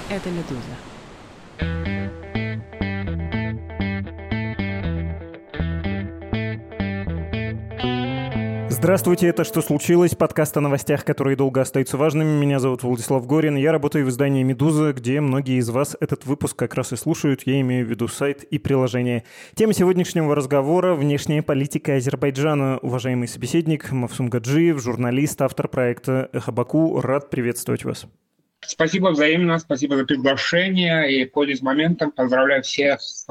Это «Медуза». Здравствуйте, это «Что случилось?» Подкаст о новостях, которые долго остаются важными. Меня зовут Владислав Горин, я работаю в издании «Медуза», где многие из вас этот выпуск как раз и слушают. Я имею в виду сайт и приложение. Тема сегодняшнего разговора — внешняя политика Азербайджана. Уважаемый собеседник Мавсум Гаджиев, журналист, автор проекта «Эхо Баку». Рад приветствовать вас. Спасибо взаимно, спасибо за приглашение. И пользуясь моментом, поздравляю всех с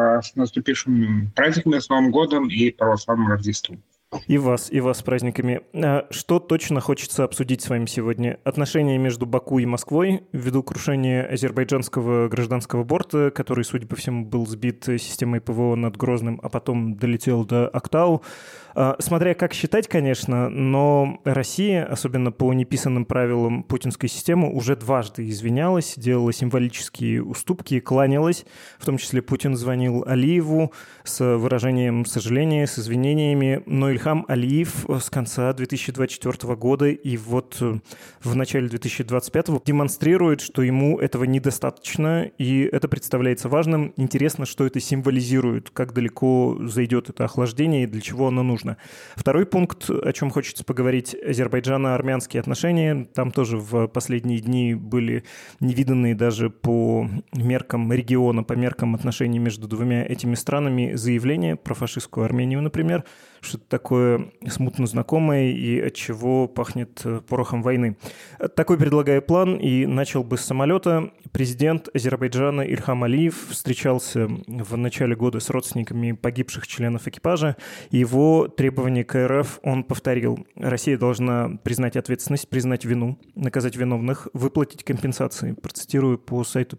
наступившим праздниками, с Новым годом и православным Рождеством. И вас с праздниками. Что точно хочется обсудить с вами сегодня? Отношения между Баку и Москвой ввиду крушения азербайджанского гражданского борта, который, судя по всему, был сбит системой ПВО над Грозным, а потом долетел до Актау. Смотря как считать, конечно, но Россия, особенно по неписанным правилам путинской системы, уже дважды извинялась, делала символические уступки, кланялась. В том числе Путин звонил Алиеву с выражением сожаления, с извинениями, но Ильхам Алиев с конца 2024 года и вот в начале 2025 демонстрирует, что ему этого недостаточно, и это представляется важным. Интересно, что это символизирует, как далеко зайдет это охлаждение и для чего оно нужно. Второй пункт, о чем хочется поговорить, азербайджано-армянские отношения. Там тоже в последние дни были невиданные даже по меркам региона, по меркам отношений между двумя этими странами заявления про фашистскую Армению, например, что-то такое смутно знакомое и от чего пахнет порохом войны. Такой предлагаю план, и начал бы с самолета. Президент Азербайджана Ильхам Алиев встречался в начале года с родственниками погибших членов экипажа. Его требования к РФ он повторил. Россия должна признать ответственность, признать вину, наказать виновных, выплатить компенсации. Процитирую по сайту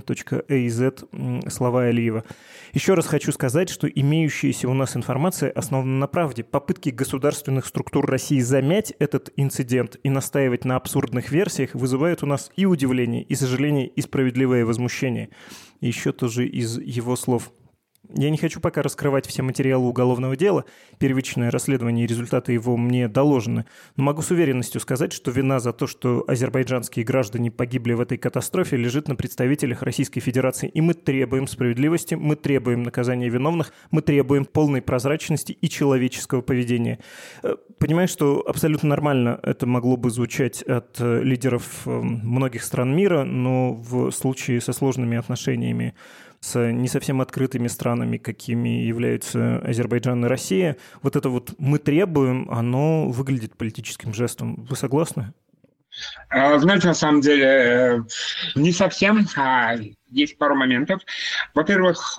president.az слова Алиева. Еще раз хочу сказать, что имеющаяся у нас информация основана на правде. Попытки государственных структур России замять этот инцидент и настаивать на абсурдных версиях вызывают у нас и удивление, и сожаление, и справедливое возмущение. И еще тоже из его слов. Я не хочу пока раскрывать все материалы уголовного дела, первичное расследование и результаты его мне доложены, но могу с уверенностью сказать, что вина за то, что азербайджанские граждане погибли в этой катастрофе, лежит на представителях Российской Федерации, и мы требуем справедливости, мы требуем наказания виновных, мы требуем полной прозрачности и человеческого поведения. Понимаю, что абсолютно нормально это могло бы звучать от лидеров многих стран мира, но в случае со сложными отношениями с не совсем открытыми странами, какими являются Азербайджан и Россия, вот это вот «мы требуем», оно выглядит политическим жестом. Вы согласны? Знаете, на самом деле, не совсем. Есть пару моментов. Во-первых,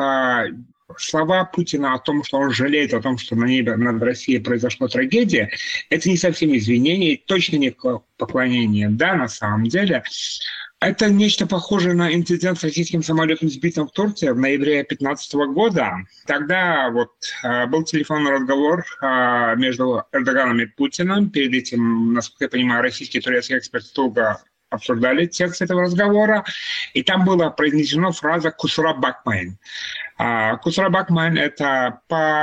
слова Путина о том, что он жалеет о том, что на небе над Россией произошла трагедия, это не совсем извинение, точно не поклонение. Да, на самом деле. Это нечто похожее на инцидент с российским самолетом, сбитым в Турции в ноябре 2015 года. Тогда был телефонный разговор между Эрдоганом и Путиным. Перед этим, насколько я понимаю, российский и турецкий эксперт долго обсуждали текст этого разговора. И там была произнесена фраза «Кусура Бакмайн». «Кусура Бакмайн» — это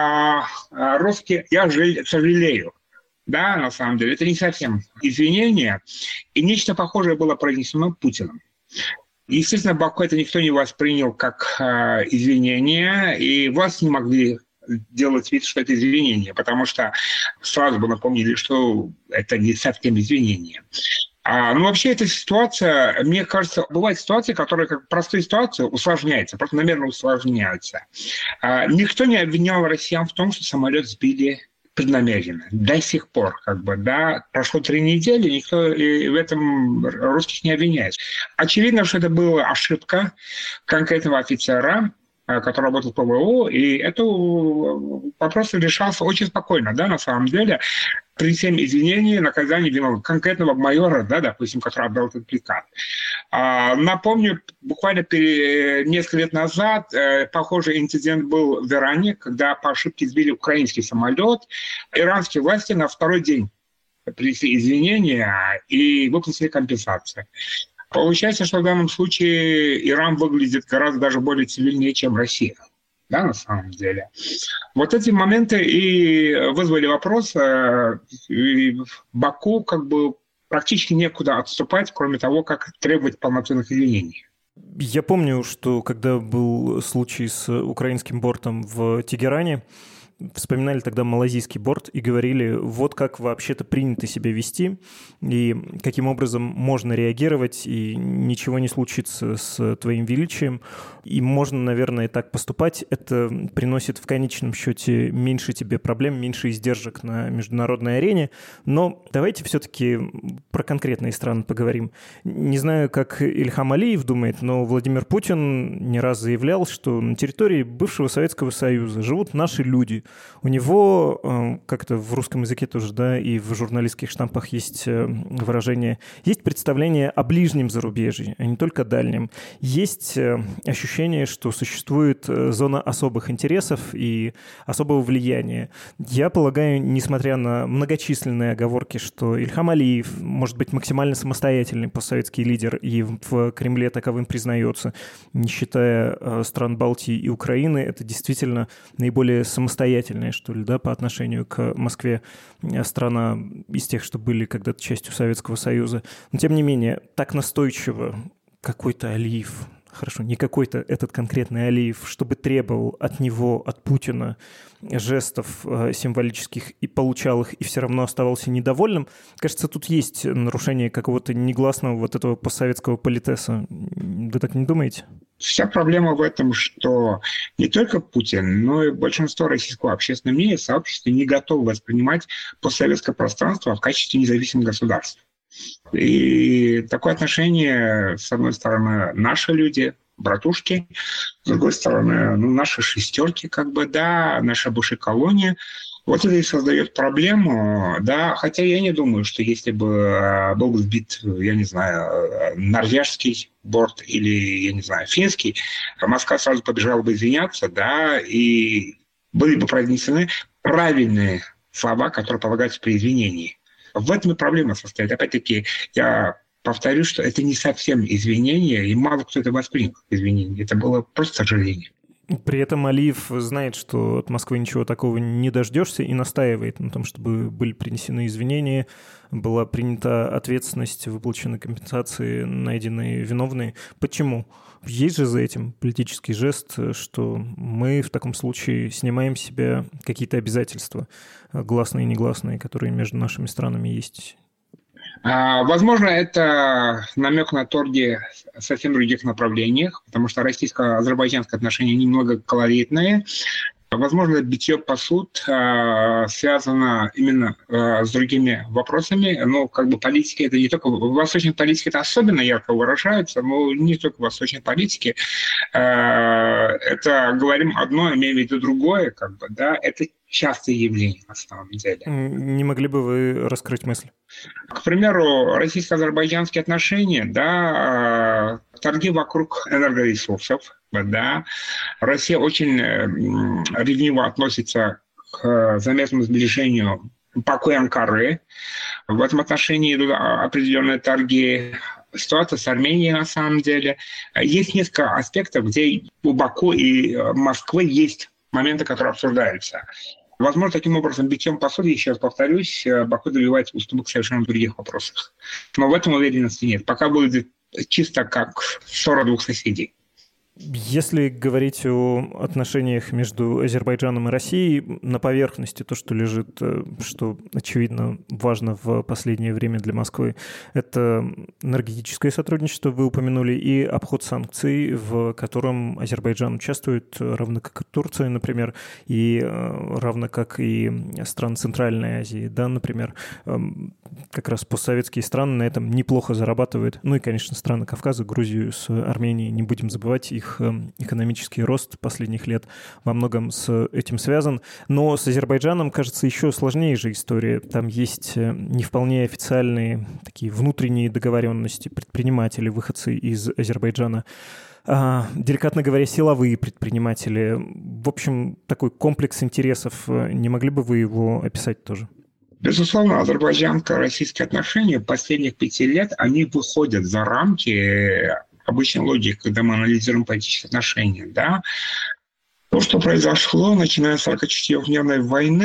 по-русски «я сожалею». Да, на самом деле, это не совсем извинение. И нечто похожее было произнесено Путиным. Естественно, Баку это никто не воспринял как извинение, и власти не могли делать вид, что это извинение, потому что сразу бы напомнили, что это не совсем извинение. Вообще эта ситуация, мне кажется, бывают ситуации, которые как простая ситуация усложняется, просто намеренно усложняются. Никто не обвинял россиян в том, что самолет сбили преднамеренно. До сих пор, прошло 3 недели, никто и в этом русских не обвиняет. Очевидно, что это была ошибка конкретного офицера, который работал в ПВО, и это вопрос решался очень спокойно, да, на самом деле. При всем извинении, наказание виновного конкретного майора, да, допустим, который отдал этот приказ. Напомню, буквально несколько лет назад похожий инцидент был в Иране, когда по ошибке сбили украинский самолет. Иранские власти на второй день принесли извинения и выплатили компенсацию. Получается, что в данном случае Иран выглядит гораздо даже более цивильнее, чем Россия. Да, на самом деле. Вот эти моменты и вызвали вопрос. И Баку практически некуда отступать, кроме того, как требовать полноценных извинений. Я помню, что когда был случай с украинским бортом в Тегеране, вспоминали тогда малазийский борт и говорили, вот как вообще-то принято себя вести и каким образом можно реагировать, и ничего не случится с твоим величием. И можно, наверное, так поступать. Это приносит в конечном счете меньше тебе проблем, меньше издержек на международной арене. Но давайте все-таки про конкретные страны поговорим. Не знаю, как Ильхам Алиев думает, но Владимир Путин не раз заявлял, что на территории бывшего Советского Союза живут наши люди. У него, как-то в русском языке тоже, да, и в журналистских штампах есть выражение, есть представление о ближнем зарубежье, а не только дальнем. Есть ощущение, что существует зона особых интересов и особого влияния. Я полагаю, несмотря на многочисленные оговорки, что Ильхам Алиев может быть максимально самостоятельный постсоветский лидер и в Кремле таковым признается, не считая стран Балтии и Украины, это действительно наиболее самостоятельная, что ли, да, по отношению к Москве страна из тех, что были когда-то частью Советского Союза. Но, тем не менее, так настойчиво какой-то Алиев, хорошо, не какой-то этот конкретный Алиев, чтобы требовал от него, от Путина жестов символических и получал их, и все равно оставался недовольным. Кажется, тут есть нарушение какого-то негласного вот этого постсоветского политеса. Вы так не думаете? Вся проблема в этом, что не только Путин, но и большинство российского общественного мнения, сообщества не готовы воспринимать постсоветское пространство в качестве независимых государств. И такое отношение, с одной стороны, наши люди, братушки, с другой стороны, наши шестерки, наша бывшая колония. Вот это и создает проблему, да, хотя я не думаю, что если бы был сбит, я не знаю, норвежский борт или, я не знаю, финский, Москва сразу побежала бы извиняться, да, и были бы произнесены правильные слова, которые полагаются при извинении. В этом и проблема состоит. Опять-таки, я повторю, что это не совсем извинение, и мало кто это воспринял как извинение. Это было просто сожаление. При этом Алиев знает, что от Москвы ничего такого не дождешься, и настаивает на том, чтобы были принесены извинения, была принята ответственность, выплачены компенсации, найдены виновные. Почему? Есть же за этим политический жест, что мы в таком случае снимаем с себя какие-то обязательства, гласные и негласные, которые между нашими странами есть. Возможно, это намек на торги в совсем других направлениях, потому что российско-азербайджанские отношения немного колоритные. Возможно, битье посуд связано именно с другими вопросами. Но политики это не только... В восточной политике это особенно ярко выражается, но не только в восточной политике. Это говорим одно, имеем в виду другое, да, это частое явление на самом деле. Не могли бы вы раскрыть мысль? К примеру, российско-азербайджанские отношения, да, торги вокруг энергоресурсов, да. Россия очень ревниво относится к заметному сближению Баку и Анкары. В этом отношении идут определенные торги. Ситуация с Арменией на самом деле. Есть несколько аспектов, где у Баку и Москвы есть моменты, которые обсуждаются. Возможно, таким образом, битьем посуды, еще раз повторюсь, Баку добивается уступок в совершенно других вопросах. Но в этом уверенности нет. Пока будет чисто как ссора двух соседей. Если говорить о отношениях между Азербайджаном и Россией, на поверхности то, что лежит, что, очевидно, важно в последнее время для Москвы, это энергетическое сотрудничество, вы упомянули, и обход санкций, в котором Азербайджан участвует, равно как и Турция, например, и равно как и страны Центральной Азии, да, например. Как раз постсоветские страны на этом неплохо зарабатывают. Ну и, конечно, страны Кавказа, Грузию с Арменией, не будем забывать, их экономический рост последних лет во многом с этим связан. Но с Азербайджаном, кажется, еще сложнее же история. Там есть не вполне официальные такие внутренние договоренности, предприниматели, выходцы из Азербайджана. Деликатно говоря, силовые предприниматели. В общем, такой комплекс интересов. Не могли бы вы его описать тоже? Безусловно, азербайджанско-российские отношения последних 5 лет, они выходят за рамки обычной логики, когда мы анализируем политические отношения. Да? То, что произошло, начиная с 44-дневной войны,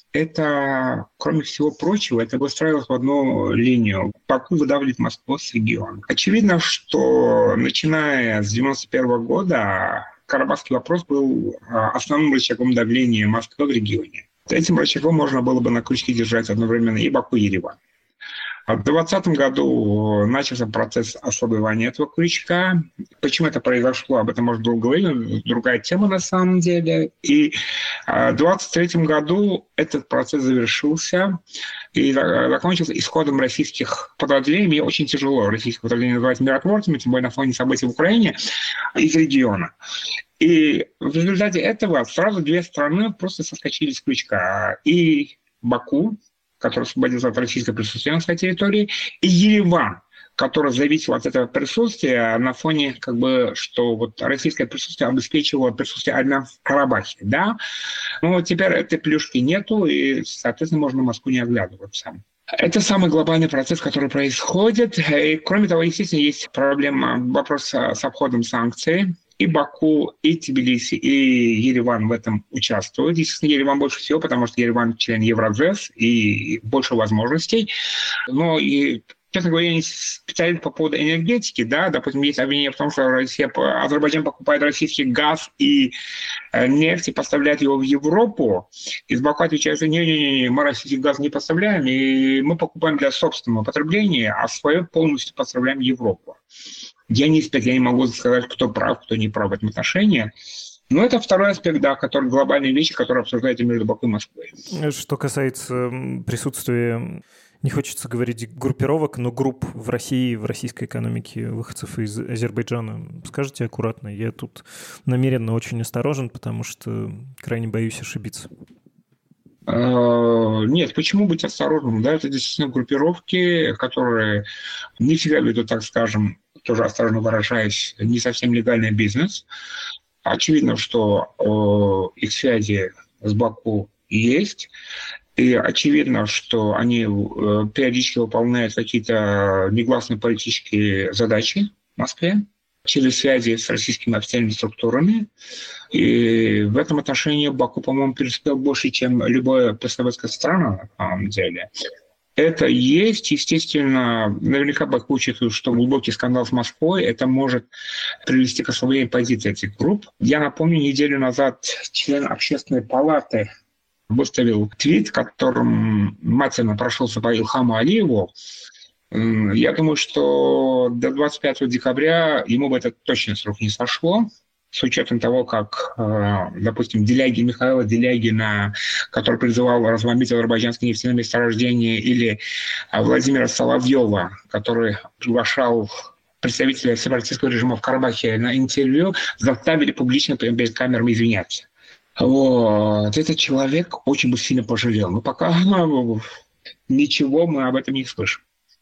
это, кроме всего прочего, это выстраивалось в одну линию. Баку выдавливает Москву с региона. Очевидно, что начиная с 1991 года Карабахский вопрос был основным рычагом давления Москвы в регионе. Этим рычагом можно было бы на крючке держать одновременно и Баку, и Ереван. В 2020 году начался процесс ослабевания этого крючка. Почему это произошло, об этом можно долго говорить, другая тема на самом деле. И в 2023 году этот процесс завершился и закончился исходом российских подразделений. Мне очень тяжело российских подразделений называть миротворцами, тем более на фоне событий в Украине, из региона. И в результате этого сразу две страны просто соскочили с крючка. И Баку, который освободился от российского присутствия на своей территории, и Ереван, который зависел от этого присутствия на фоне, что вот российское присутствие обеспечивало присутствие Армян в Карабахе, да. Но теперь этой плюшки нету, и, соответственно, можно на Москву не оглядываться. Это самый глобальный процесс, который происходит. И, кроме того, естественно, есть проблема, вопрос с обходом санкций. И Баку, и Тбилиси, и Ереван в этом участвуют. Естественно, Ереван больше всего, потому что Ереван член Евразес и больше возможностей. Но и, честно говоря, я не специалист по поводу энергетики, да, допустим, есть обвинение в том, что Азербайджан покупает российский газ и нефть и поставляет его в Европу. Из Баку отвечают, что не, мы российский газ не поставляем, и мы покупаем для собственного потребления, а свое полностью поставляем в Европу. Я не могу сказать, кто прав, кто не прав в этом отношении. Но это второй аспект, да, который глобальные вещи, которые обсуждаются между Баку и Москвой. Что касается присутствия, не хочется говорить группировок, но групп в России, в российской экономике, выходцев из Азербайджана, скажите аккуратно. Я тут намеренно очень осторожен, потому что крайне боюсь ошибиться. Нет, почему быть осторожным? Да, это действительно группировки, которые не всегда ведут, так скажем, тоже осторожно выражаясь, не совсем легальный бизнес. Очевидно, что их связи с Баку есть. И очевидно, что они периодически выполняют какие-то негласные политические задачи в Москве через связи с российскими официальными структурами. И в этом отношении Баку, по-моему, преуспел больше, чем любая постсоветская страна, на самом деле. Это есть, естественно, наверняка Баку учитывает, что глубокий скандал с Москвой, это может привести к ослаблению позиции этих групп. Я напомню, неделю назад член Общественной палаты выставил твит, которым матерно прошелся по Ильхаму Алиеву. Я думаю, что до 25 декабря ему бы этот точно срок не сошло. С учетом того, как, допустим, Михаила Делягина, который призывал разбомбить азербайджанские нефтяные месторождения, или Владимира Соловьева, который приглашал представителя сепаратистского режима в Карабахе на интервью, заставили публично перед камерами извиняться. Вот. Этот человек очень бы сильно пожалел. Но пока ничего мы об этом не слышим.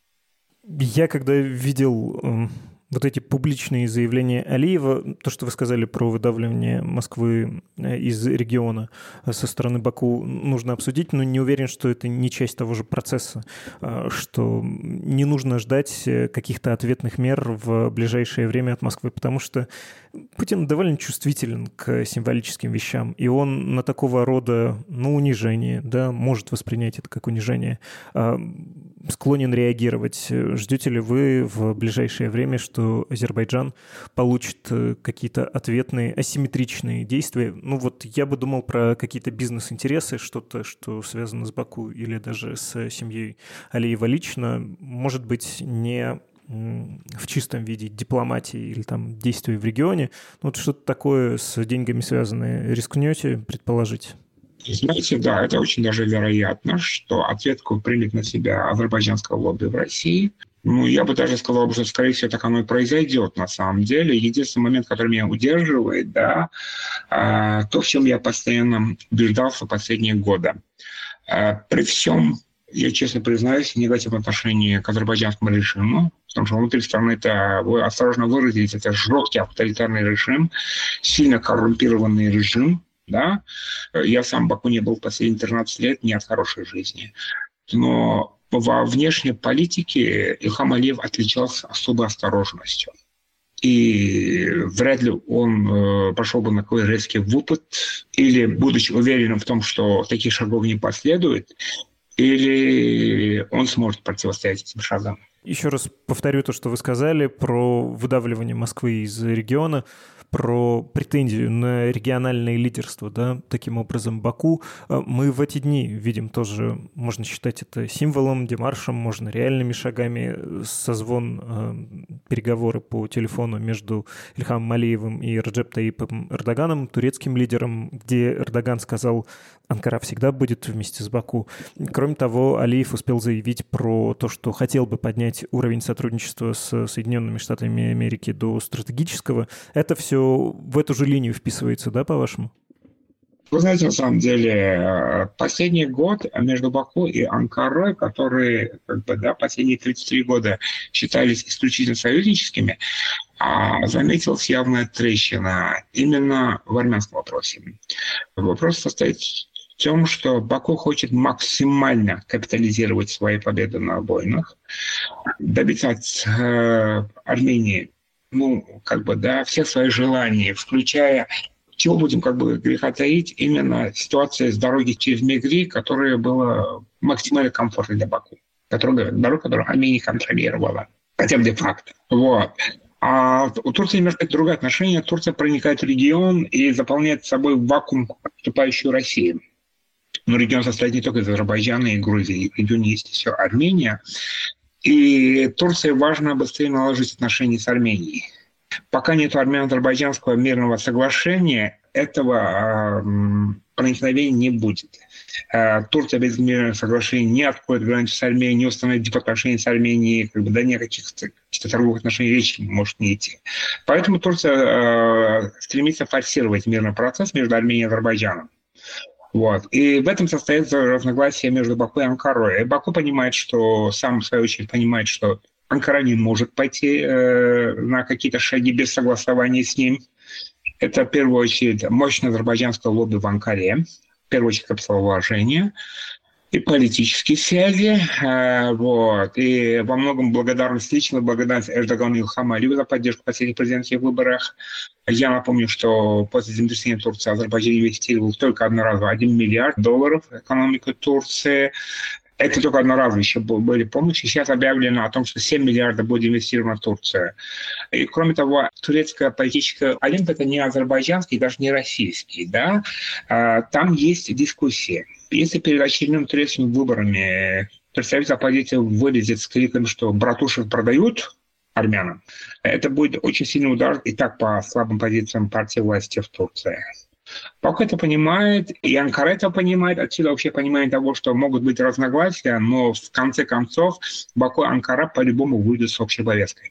Я когда видел вот эти публичные заявления Алиева, то, что вы сказали про выдавливание Москвы из региона со стороны Баку, нужно обсудить, но не уверен, что это не часть того же процесса, что не нужно ждать каких-то ответных мер в ближайшее время от Москвы, потому что Путин довольно чувствителен к символическим вещам, и он на такого рода, унижение, да, может воспринять это как унижение, склонен реагировать. Ждете ли вы в ближайшее время, что Азербайджан получит какие-то ответные асимметричные действия? Я бы думал про какие-то бизнес-интересы, что-то, что связано с Баку или даже с семьей Алиева лично, может быть, не в чистом виде дипломатии или там действий в регионе. Что-то такое с деньгами связанное. Рискнете предположить? Знаете, да, это очень даже вероятно, что ответку примет на себя азербайджанское лобби в России. Я бы даже сказал, что, скорее всего, так оно и произойдет на самом деле. Единственный момент, который меня удерживает, да, то, в чем я постоянно убеждался в последние годы. При всем, я честно признаюсь, негативном отношении к азербайджанскому режиму, потому что внутри страны, это, вы осторожно выразились, это жесткий авторитарный режим, сильно коррумпированный режим. Да? Я сам в Баку не был последние 13 лет, не от хорошей жизни. Но во внешней политике Ильхам Алиев отличался особой осторожностью. и вряд ли он пошел бы на такой резкий выпад, или, будучи уверенным в том, что таких шагов не последует, или он сможет противостоять этим шагам. Еще раз повторю то, что вы сказали про выдавливание Москвы из региона, про претензию на региональное лидерство, да, таким образом Баку. Мы в эти дни видим тоже, можно считать это символом, демаршем, можно реальными шагами, созвон, переговоры по телефону между Ильхамом Алиевым и Реджеп Таyyипом Эрдоганом, турецким лидером, где Эрдоган сказал: Анкара всегда будет вместе с Баку. Кроме того, Алиев успел заявить про то, что хотел бы поднять уровень сотрудничества с Соединенными Штатами Америки до стратегического. Это все в эту же линию вписывается, да, по-вашему? Вы знаете, на самом деле, последний год между Баку и Анкарой, которые последние 33 года считались исключительно союзническими, заметилась явная трещина именно в армянском вопросе. Вопрос состоит в том, что Баку хочет максимально капитализировать свои победы на войнах, добиться от Армении всех своих желаний, включая, чего будем греха таить, именно ситуация с дороги через Мегри, которая была максимально комфортной для Баку. Дорога, которую Армения контролировала, хотя бы де-факто. Вот. А у Турции немножко другое отношение. Турция проникает в регион и заполняет собой вакуум, вступающую Россию. Но регион состоит не только из Азербайджана и Грузии. В регионе есть еще Армения. И Турции важно быстрее наложить отношения с Арменией. Пока нет армяно-азербайджанского мирного соглашения, этого проникновения не будет. Турция без мирного соглашения не откроет границу с Арменией, не установит дипотношения с Арменией, до никаких торговых отношений речи может не идти. Поэтому Турция стремится форсировать мирный процесс между Арменией и Азербайджаном. Вот. И в этом состоит разногласие между Баку и Анкарой. И Баку понимает, что, сам в свою очередь понимает, что Анкара не может пойти на какие-то шаги без согласования с ним. Это, в первую очередь, мощное азербайджанское лобби в Анкаре, в первую очередь, капиталовложение и политические связи. Вот. И во многом личная благодарность Эрдогану и Ильхаму Алиеву за поддержку в последних президентских выборах. Я напомню, что после землетрясения Турции Азербайджан инвестировал только одноразово $1 миллиард в экономику Турции. Это только одноразово еще были помощи. Сейчас объявлено о том, что 7 миллиардов будет инвестировано в Турцию. И кроме того, турецкая политическая олимп — это не азербайджанский, даже не российский. Да? Там есть дискуссии. Если перед очередными турецкими выборами представитель оппозиции вылезет с криком, что братушек продают армянам, это будет очень сильный удар и так по слабым позициям партии власти в Турции. Баку это понимает, и Анкара это понимает. Отсюда вообще понимание того, что могут быть разногласия, но в конце концов Баку и Анкара по-любому выйдут с общей повесткой.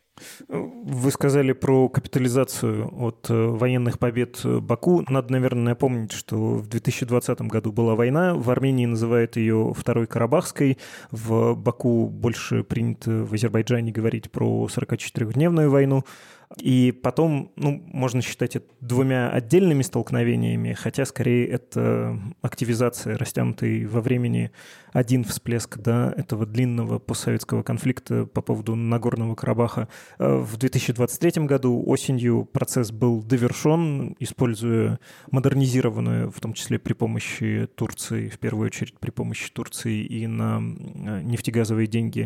Вы сказали про капитализацию от военных побед Баку. Надо, наверное, напомнить, что в 2020 году была война. В Армении называют ее Второй Карабахской. В Баку больше принято в Азербайджане говорить про 44-дневную войну. И потом, можно считать это двумя отдельными столкновениями, хотя скорее это активизация, растянутый во времени один всплеск, да, этого длинного постсоветского конфликта по поводу Нагорного Карабаха. В 2023 году осенью процесс был довершен, используя модернизированную, в том числе при помощи Турции, в первую очередь при помощи Турции и на нефтегазовые деньги,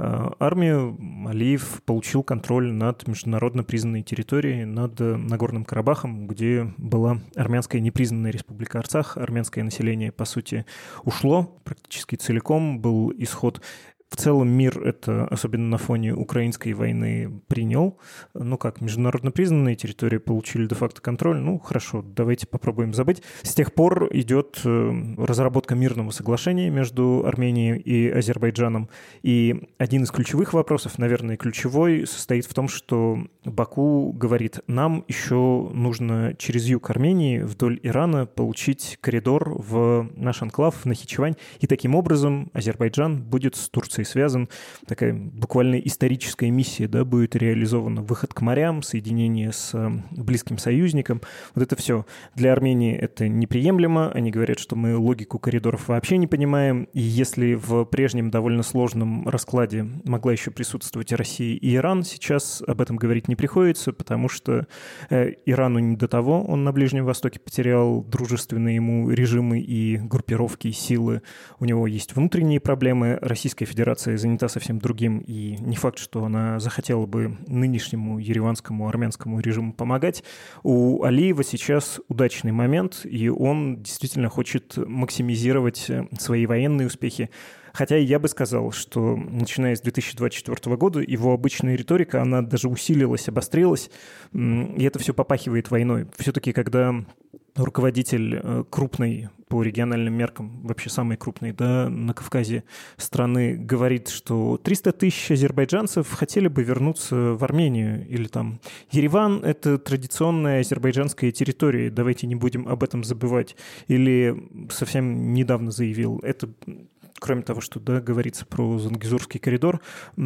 армию. Алиев получил контроль над международно признанной территорией, над Нагорным Карабахом, где была армянская непризнанная республика Арцах. Армянское население, по сути, ушло практически целиком, был исход. В целом мир это, особенно на фоне украинской войны, принял. Международно признанные территории получили де-факто контроль. Хорошо, давайте попробуем забыть. С тех пор идет разработка мирного соглашения между Арменией и Азербайджаном. И один из ключевых вопросов, наверное, ключевой, состоит в том, что Баку говорит, нам еще нужно через юг Армении вдоль Ирана получить коридор в наш анклав, в Нахичевань. И таким образом Азербайджан будет с Турцией Турцией связан. Такая буквально историческая миссия, да, будет реализована. Выход к морям, соединение с близким союзником. Вот это все. Для Армении это неприемлемо. Они говорят, что мы логику коридоров вообще не понимаем. И если в прежнем довольно сложном раскладе могла еще присутствовать и Россия, и Иран, сейчас об этом говорить не приходится, потому что Ирану не до того. Он на Ближнем Востоке потерял дружественные ему режимы и группировки, и силы. У него есть внутренние проблемы. Российская Федерация занята совсем другим. И не факт, что она захотела бы нынешнему ереванскому армянскому режиму помогать. У Алиева сейчас удачный момент, и он действительно хочет максимизировать свои военные успехи. Хотя я бы сказал, что начиная с 2024 года его обычная риторика, она даже усилилась, обострилась, и это все попахивает войной. Все-таки, когда руководитель крупной по региональным меркам, вообще самой крупной, да, на Кавказе страны, говорит, что 300 тысяч азербайджанцев хотели бы вернуться в Армению, или там Ереван — это традиционная азербайджанская территория, давайте не будем об этом забывать, или совсем недавно заявил, это... Кроме того, что да, говорится про Зангезурский коридор,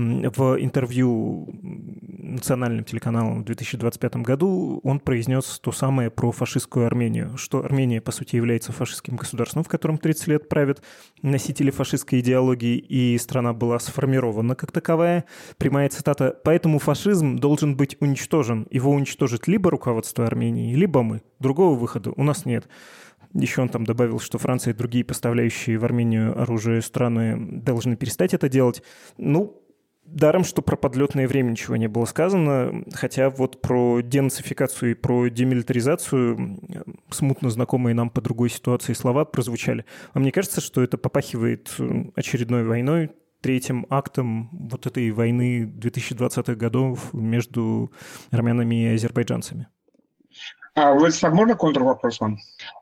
в интервью национальным телеканалам в 2025 году он произнес то самое про фашистскую Армению, что Армения, по сути, является фашистским государством, в котором 30 лет правят носители фашистской идеологии, и страна была сформирована как таковая. Прямая цитата: «Поэтому фашизм должен быть уничтожен. Его уничтожит либо руководство Армении, либо мы. Другого выхода у нас нет». Еще он там добавил, что Франция и другие поставляющие в Армению оружие страны должны перестать это делать. Ну, даром, что про подлетное время ничего не было сказано, хотя вот про денацификацию и про демилитаризацию смутно знакомые нам по другой ситуации слова прозвучали. А мне кажется, что это попахивает очередной войной, третьим актом вот этой войны 2020-х годов между армянами и азербайджанцами. Владислав, можно контрвопрос вам?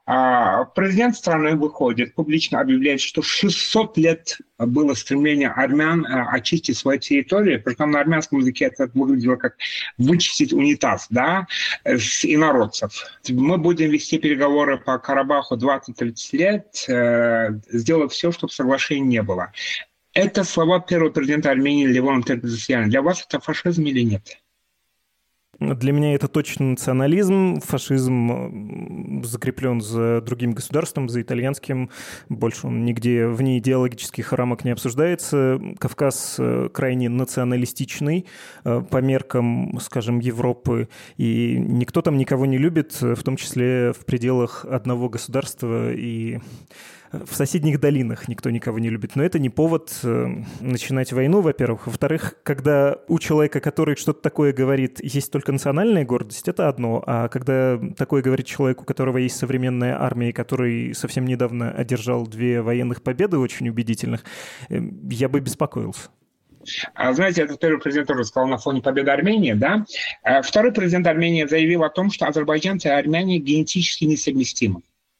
Президент страны выходит, публично объявляет, что 600 лет было стремление армян очистить свою территорию, причем на армянском языке это выглядело как вычистить унитаз, да, с инородцев. Мы будем вести переговоры по Карабаху 20-30 лет, сделав все, чтобы соглашения не было. Это слова первого президента Армении Левона Терзесяна. Для вас это фашизм или нет? Для меня это точно национализм. Фашизм закреплен за другим государством, за итальянским. Больше он нигде вне идеологических рамок не обсуждается. Кавказ крайне националистичный по меркам, скажем, Европы. И никто там никого не любит, в том числе в пределах одного государства и... В соседних долинах никто никого не любит. Но это не повод начинать войну, во-первых. Во-вторых, когда у человека, который что-то такое говорит, есть только национальная гордость, это одно. А когда такое говорит человек, у которого есть современная армия, который совсем недавно одержал 2 военных победы очень убедительных, я бы беспокоился. Знаете, этот первый президент тоже сказал на фоне победы Армении, да? Второй президент Армении заявил о том, что азербайджанцы и армяне генетически несовместимы.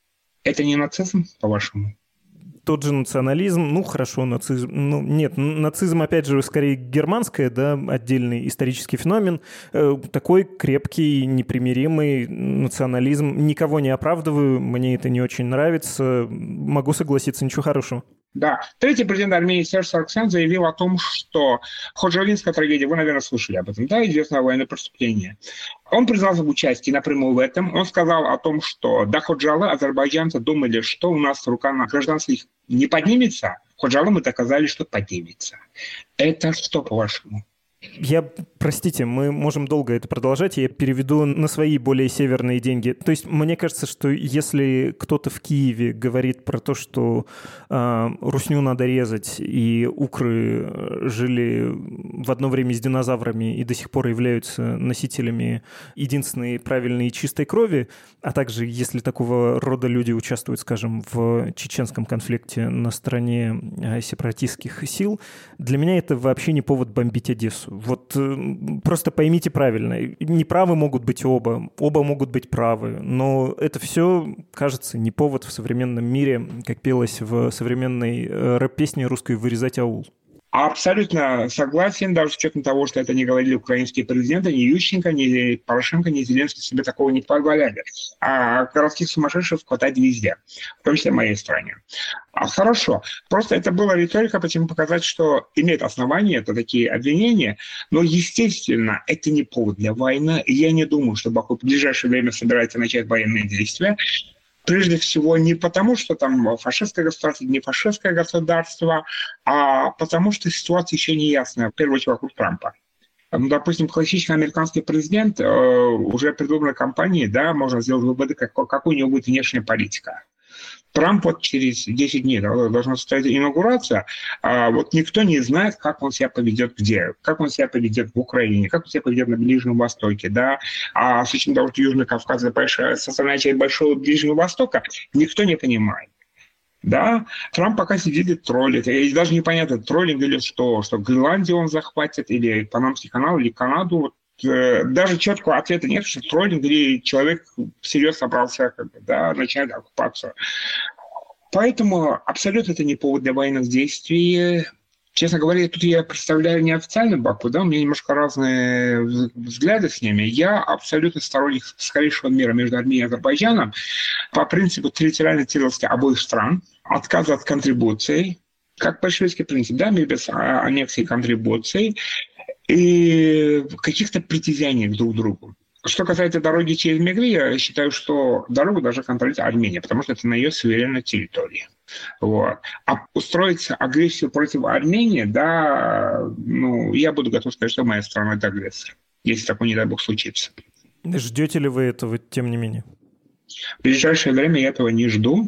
Это не нацизм, по-вашему? Тот же национализм, ну хорошо, нацизм, ну нет, нацизм, опять же, скорее германское, да, отдельный исторический феномен, такой крепкий, непримиримый национализм, никого не оправдываю, мне это не очень нравится, могу согласиться, ничего хорошего. Да. Третий президент Армении Серж Саргсян заявил о том, что Ходжалинская трагедия, вы, наверное, слышали об этом, да, известное военное преступление. Он признался в участии напрямую в этом. Он сказал о том, что до Ходжалы азербайджанцы думали, что у нас рука на гражданских не поднимется. Ходжалы мы доказали, что поднимется. Это что, по-вашему? Простите, мы можем долго это продолжать, я переведу на свои более северные деньги. То есть мне кажется, что если кто-то в Киеве говорит про то, что русню надо резать, и укры жили в одно время с динозаврами и до сих пор являются носителями единственной правильной и чистой крови, а также если такого рода люди участвуют, скажем, в чеченском конфликте на стороне сепаратистских сил, для меня это вообще не повод бомбить Одессу. Вот просто поймите правильно, неправы могут быть оба могут быть правы, но это все, кажется, не повод в современном мире, как пелось в современной рэп-песне русской, «Вырезать аул». Абсолютно согласен, даже с учетом того, что это не говорили украинские президенты, ни Ющенко, ни Порошенко, ни Зеленский себе такого не позволяли. А городских сумасшедших хватает везде, в том числе в моей стране. Хорошо. Просто это была риторика, почему показать, что имеет основания, это такие обвинения, но, естественно, это не повод для войны. И я не думаю, что Баку в ближайшее время собирается начать военные действия. Прежде всего не потому, что там фашистское государство, не фашистское государство, а потому что ситуация еще не ясная, в первую очередь вокруг Трампа. Допустим, классический американский президент уже придумал кампании, да, можно сделать выводы, какой у него будет внешняя политика. Трамп вот через 10 дней должна состояться инаугурация, а вот никто не знает, как он себя поведет где, как он себя поведет в Украине, как он себя поведет на Ближнем Востоке, да, а с учетом того, что Южный Кавказ – это составная часть Большого Ближнего Востока, никто не понимает. Да, Трамп пока сидит и троллит. И даже непонятно, троллинг или что Гренландию он захватит, или Панамский канал, или Канаду. Даже четкого ответа нет, что троллинг или человек всерьез собрался начать оккупацию. Поэтому абсолютно это не повод для военных действий. Честно говоря, тут я представляю неофициальный Баку, да, у меня немножко разные взгляды с ними. Я абсолютно сторонник скорейшего мира между Арменией и Азербайджаном по принципу территориальной целостности обоих стран, отказа от контрибуций, как большевистский принцип, да, мир без аннексии и контрибуций, и каких-то притязаний друг к другу. Что касается дороги через Мегры, я считаю, что дорогу должна контролировать Армения, потому что это на ее суверенной территории. Вот. А устроить агрессию против Армении, да, я буду готов сказать, что моя страна – это агрессор, если такое, не дай бог, случится. Ждете ли вы этого, тем не менее? В ближайшее время я этого не жду,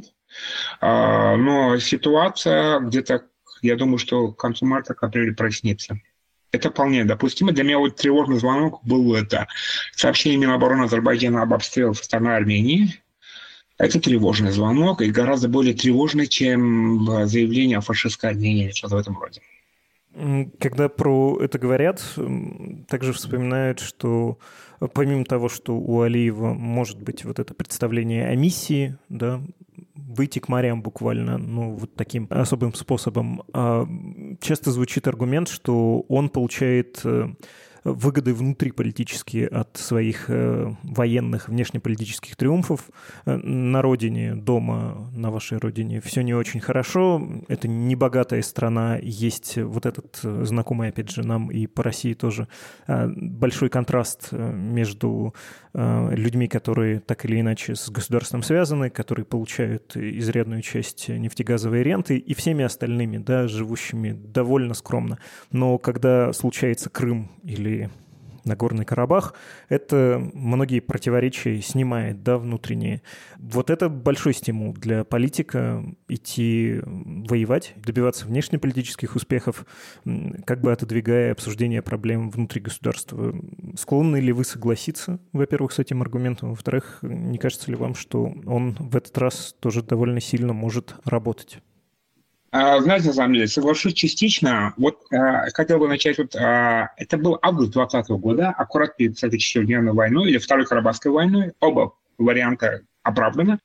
но ситуация где-то, я думаю, что к концу марта, к апрелю прояснится. Это вполне допустимо. Для меня вот тревожный звонок был это сообщение Минобороны Азербайджана об обстрелах со стороны Армении. Это тревожный звонок, и гораздо более тревожный, чем заявление о фашистской Армении или что-то в этом роде. Когда про это говорят, также вспоминают, что помимо того, что у Алиева может быть вот это представление о миссии, да, выйти к морям буквально, вот таким особым способом, часто звучит аргумент, что он получает выгоды внутриполитические от своих военных внешнеполитических триумфов на родине, дома, на вашей родине. Все не очень хорошо. Это небогатая страна. Есть вот этот знакомый, опять же, нам и по России тоже большой контраст между людьми, которые так или иначе с государством связаны, которые получают изрядную часть нефтегазовой ренты, и всеми остальными, да, живущими довольно скромно. Но когда случается Крым или Нагорный Карабах, это многие противоречия снимает, да, внутренние. Вот это большой стимул для политика идти воевать, добиваться внешнеполитических успехов, как бы отодвигая обсуждение проблем внутри государства. Склонны ли вы согласиться, во-первых, с этим аргументом? Во-вторых, не кажется ли вам, что он в этот раз тоже довольно сильно может работать? Знаете, на самом деле, соглашусь частично. Вот хотел бы начать, это был август 2020 года, аккурат перед этой четырехдневной войной или Второй Карабахской войной. Оба варианта оправданы.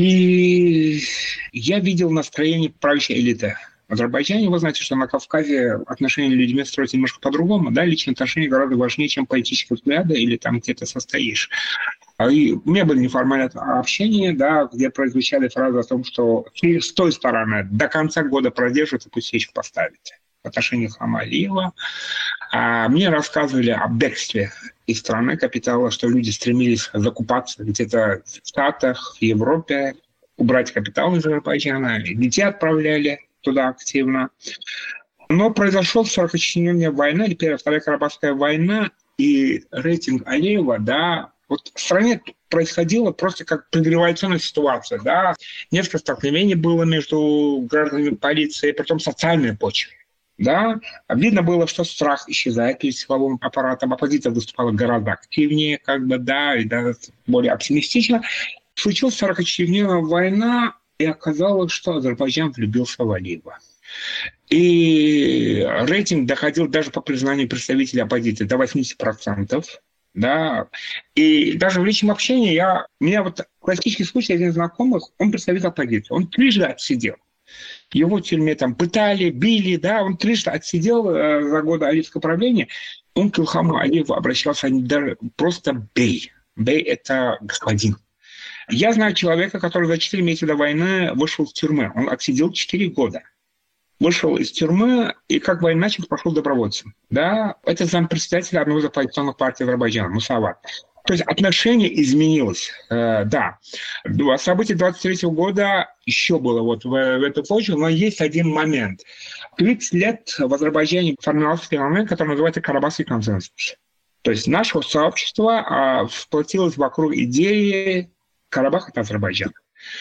И я видел настроение правящей элиты в Азербайджане. Вы знаете, что на Кавказе отношения с людьми строятся немножко по-другому. Да? Личные отношения гораздо важнее, чем политические взгляды или там где-то состоишь. И у меня были неформальные общения, да, где прозвучали фразы о том, что с той стороны до конца года продержится, пусть свечку поставите. В отношении Хама Алиева. Мне рассказывали о бегстве из страны капитала, что люди стремились закупаться где-то в Штатах, в Европе, убрать капитал из Азербайджана, детей отправляли туда активно. Но произошел 44-дневная война, или Первая, Вторая Карабахская война, и рейтинг Алиева, да, вот в стране происходила просто как предреволюционная ситуация, да. Несколько столкновений было между гражданами полиции, притом социальной почве, да. Видно было, что страх исчезает перед силовым аппаратом, оппозиция выступала гораздо активнее, да, и даже более оптимистично. Случилась 44-дневная война, и оказалось, что Азербайджан влюбился в Алиева. И рейтинг доходил даже по признанию представителей оппозиции до 80%. Да, и даже в личном общении у меня вот классический случай, один из знакомых, он представитель оппозиции, он 3 года отсидел. Его в тюрьме там пытали, били, да, он трижды отсидел за годы алиевского правления. Он к Илхаму Алиеву обращался даже просто «бей». «Бей» — это господин. Я знаю человека, который за 4 месяца до войны вышел из тюрьмы. Он отсидел 4 года. Вышел из тюрьмы и как война началась, пошел добровольцем. Да, это зампредседателя одной из оппозиционных партий Азербайджана, Мусават. То есть отношение изменилось, да. События 23 года еще было вот в эту почву, но есть один момент. 30 лет в Азербайджане формировался феномен, который называется Карабахский консенсус. То есть наше сообщество сплотилось вокруг идеи Карабах — это Азербайджан.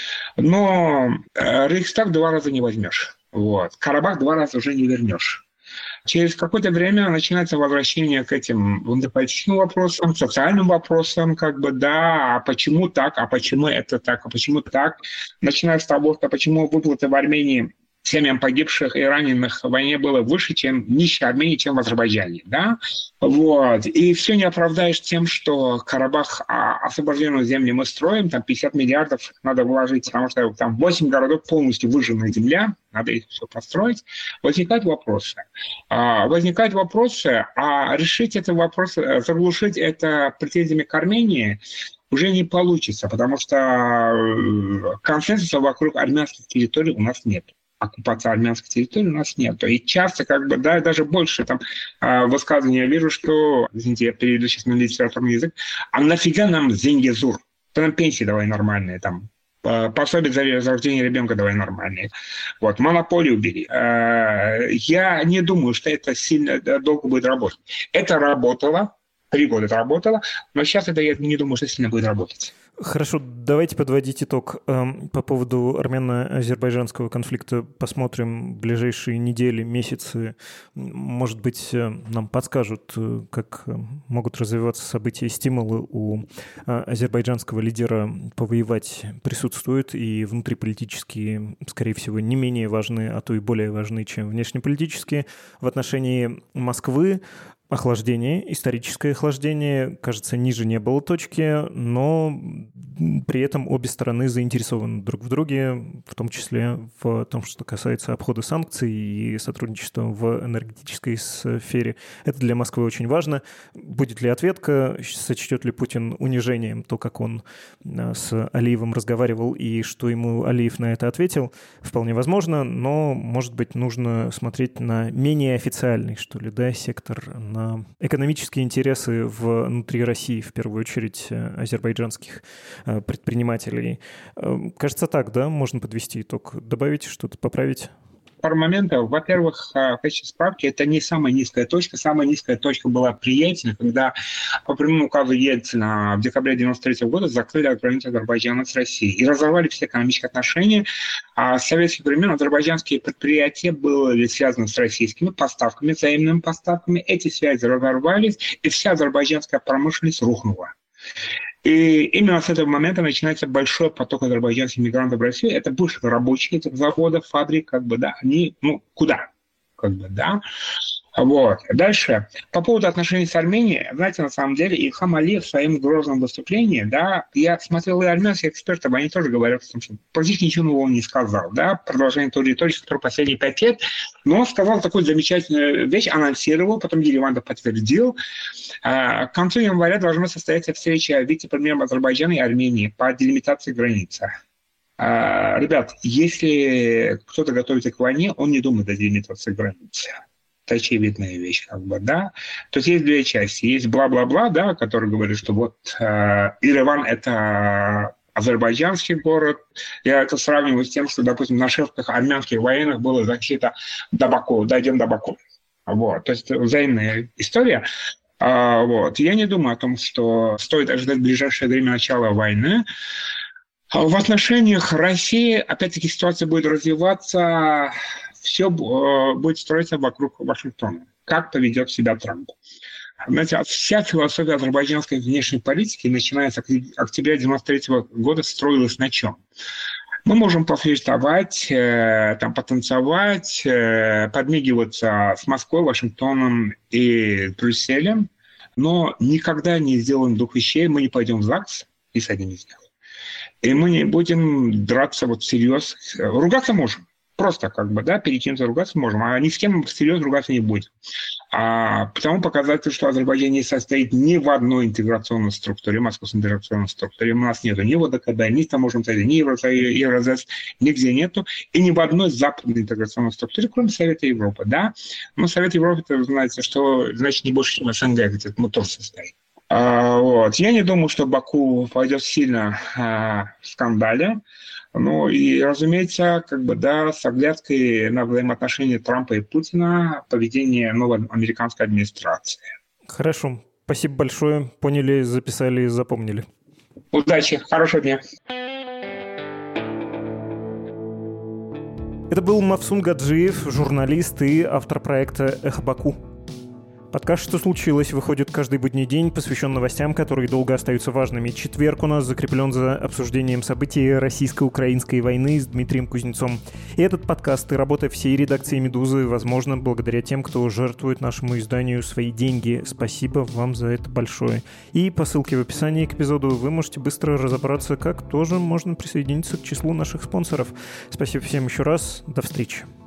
Но Рейхстаг 2 раза не возьмешь. Вот. Карабах 2 раза уже не вернешь. Через какое-то время начинается возвращение к этим внутриполитическим вопросам, социальным вопросам, как бы, да, а почему так, а почему это так, а почему так. Начиная с того, что почему выплаты в Армении семьям погибших и раненых в войне было выше, чем нищей Армении, чем в Азербайджане, да, вот, и все не оправдаешь тем, что Карабах, освобожденную землю мы строим, там 50 миллиардов надо вложить, потому что там 8 городов полностью выжженная земля, надо их все построить. Возникают вопросы, а решить этот вопрос, заглушить это претензиями к Армении уже не получится, потому что консенсуса вокруг армянских территорий у нас нет. Оккупации армянской территории у нас нет. И часто, как бы, да, даже больше там высказывания я вижу, что, извините, я перейду сейчас на литературный язык, а нафига нам зенгезур? То нам пенсии давай нормальные, там, пособие за рождение ребенка давай нормальные. Вот, монополию убери. Я не думаю, что это сильно долго будет работать. Это работало, 3 года это работало, но сейчас это я не думаю, что сильно будет работать. Хорошо, давайте подводить итог. По поводу армяно-азербайджанского конфликта посмотрим ближайшие недели, месяцы. Может быть, нам подскажут, как могут развиваться события и стимулы у азербайджанского лидера повоевать присутствуют, и внутриполитические, скорее всего, не менее важны, а то и более важны, чем внешнеполитические. В отношении Москвы охлаждение, историческое охлаждение, кажется, ниже не было точки, но при этом обе стороны заинтересованы друг в друге, в том числе в том, что касается обхода санкций и сотрудничества в энергетической сфере. Это для Москвы очень важно. Будет ли ответка, сочтет ли Путин унижением то, как он с Алиевым разговаривал и что ему Алиев на это ответил, вполне возможно, но, может быть, нужно смотреть на менее официальный, что ли, да, сектор, на экономические интересы внутри России, в первую очередь азербайджанских предпринимателей. Кажется, так, да, можно подвести итог. Добавить что-то, поправить? Пару моментов. Во-первых, в качестве справки, это не самая низкая точка. Самая низкая точка была при Ельцине, когда по прямому указу Ельцина в декабре 1993 года закрыли границу Азербайджана с Россией и разорвали все экономические отношения. А с советских времен азербайджанские предприятия были связаны с российскими поставками, взаимными поставками. Эти связи разорвались, и вся азербайджанская промышленность рухнула. И именно с этого момента начинается большой поток азербайджанских мигрантов в Россию. Это бывшие рабочие этих заводов, фабрик, как бы, да, они, куда? Как бы, да. Вот. Дальше. По поводу отношений с Арменией, знаете, на самом деле, Ильхам Алиев в своем грозном выступлении, да, я смотрел и армянских экспертов, они тоже говорят, что практически ничего нового не сказал, да, продолжение той риторики, которая последние 5 лет, но он сказал такую замечательную вещь, анонсировал, потом Ереван подтвердил. К концу января должна состояться встреча вице-премьером Азербайджана и Армении по делимитации границы. Ребят, если кто-то готовится к войне, он не думает о делимитации границы. Это очевидная вещь, как бы, да. То есть есть 2 части. Есть бла-бла-бла, да, который говорит, что вот Ереван – это азербайджанский город. Я это сравниваю с тем, что, допустим, на шефках армянских военных была защита до Баку, дойдем до Баку. Вот. То есть взаимная история. Вот. Я не думаю о том, что стоит ожидать в ближайшее время начала войны. В отношениях России, опять-таки, ситуация будет развиваться, все будет строиться вокруг Вашингтона. Как поведет себя Трамп. Знаете, вся философия азербайджанской внешней политики, начиная с октября 1993 года, строилась на чем? Мы можем пофлиртовать, там, потанцевать, подмигиваться с Москвой, Вашингтоном и Брюсселем, но никогда не сделаем 2 вещей. Мы не пойдем в ЗАГС и с одним из них. И мы не будем драться вот всерьез. Ругаться можем. просто перед кем-то ругаться можем, а ни с кем всерьез ругаться не будем. Потому показатель, что Азербайджан не состоит ни в одной интеграционной структуре, московской интеграционной структуре. У нас нету ни ВДКБ, ни Таможенного союза, ни Евразес, нигде нету. И ни в одной западной интеграционной структуре, кроме Совета Европы. Да? Но Совет Европы, это, знаете, что значит не больше, чем СНГ, где мы тоже состоим. Я не думаю, что Баку пойдет сильно в скандале. И, разумеется, с оглядкой на взаимоотношения Трампа и Путина, поведение новой американской администрации. Хорошо. Спасибо большое. Поняли, записали, запомнили. Удачи. Хорошего дня. Это был Мавсун Гаджиев, журналист и автор проекта «Эхо Баку». Подкаст «Что случилось?» выходит каждый будний день, посвящен новостям, которые долго остаются важными. Четверг у нас закреплен за обсуждением событий российско-украинской войны с Дмитрием Кузнецом. И этот подкаст и работа всей редакции «Медузы» возможно благодаря тем, кто жертвует нашему изданию свои деньги. Спасибо вам за это большое. И по ссылке в описании к эпизоду вы можете быстро разобраться, как тоже можно присоединиться к числу наших спонсоров. Спасибо всем еще раз. До встречи.